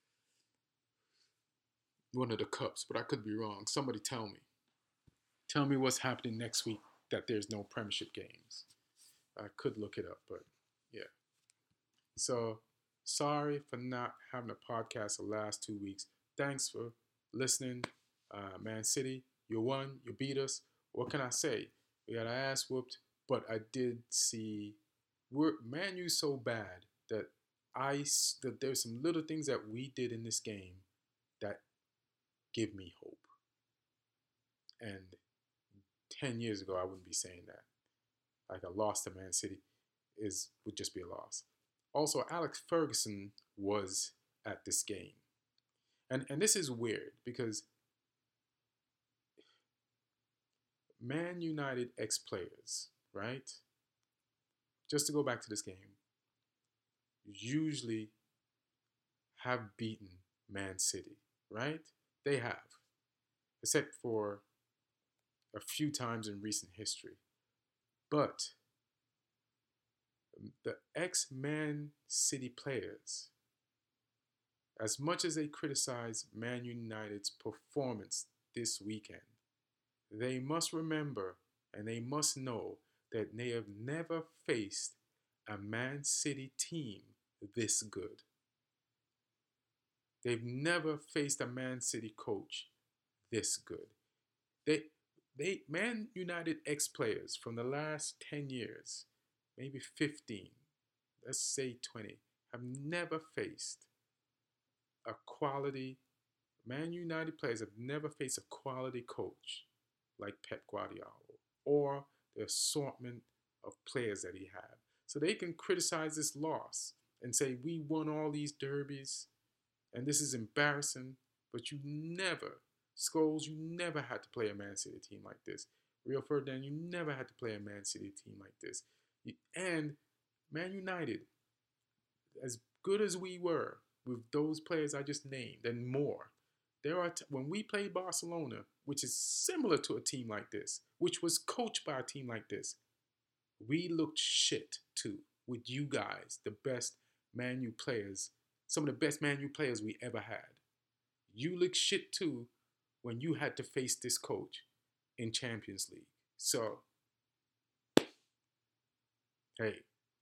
Speaker 1: one of the cups, but I could be wrong. Somebody tell me. Tell me what's happening next week that there's no Premiership games. I could look it up, but yeah. So sorry for not having a podcast the last two weeks. Thanks for listening. Uh, Man City, you won. You beat us. What can I say? We got our ass whooped, but I did see we're Man U so bad that I that there's some little things that we did in this game that give me hope. And ten years ago, I wouldn't be saying that. Like a loss to Man City is would just be a loss. Also, Alex Ferguson was at this game. And and this is weird because Man United ex-players, right? Just to go back to this game, usually have beaten Man City, right? They have. Except for a few times in recent history. But the ex-Man City players, as much as they criticize Man United's performance this weekend, they must remember and they must know that they have never faced a Man City team this good. They've never faced a Man City coach this good. They they Man United ex-players from the last ten years, maybe fifteen, let's say twenty, have never faced a quality Man United players have never faced a quality coach like Pep Guardiola or the assortment of players that he had. So they can criticize this loss and say we won all these derbies and this is embarrassing, but you never, Scholes, you never had to play a Man City team like this. Rio Ferdinand, you never had to play a Man City team like this. And Man United, as good as we were with those players I just named and more, there are t- when we played Barcelona, which is similar to a team like this, which was coached by a team like this, we looked shit too with you guys, the best Man U players, some of the best Man U players we ever had. You looked shit too when you had to face this coach in Champions League. So, hey,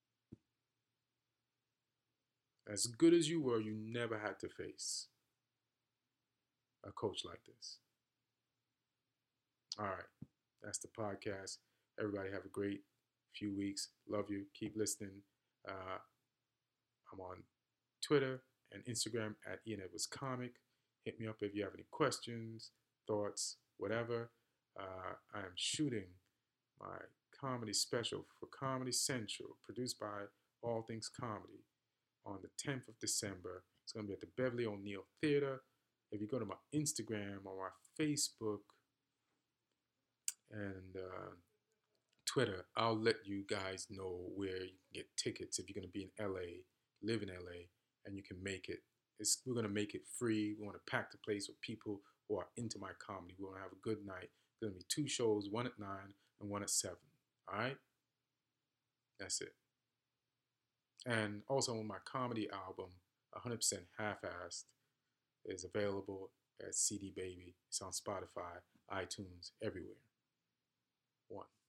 Speaker 1: as good as you were, you never had to face a coach like this. All right, that's the podcast. Everybody have a great few weeks. Love you. Keep listening. Uh, I'm on Twitter and Instagram at Ian Edwards Comic. Hit me up if you have any questions, thoughts, whatever. Uh, I am shooting my comedy special for Comedy Central, produced by All Things Comedy, on the tenth of December. It's going to be at the Beverly O'Neill Theater. If you go to my Instagram or my Facebook and uh, Twitter, I'll let you guys know where you can get tickets if you're going to be in L A, live in L A, and you can make it. It's, we're going to make it free. We want to pack the place with people who are into my comedy. We want to have a good night. There's going to be two shows, one at nine and one at seven. All right? That's it. And also my comedy album, one hundred percent Half-Assed, is available at C D Baby. It's on Spotify, iTunes, everywhere. One.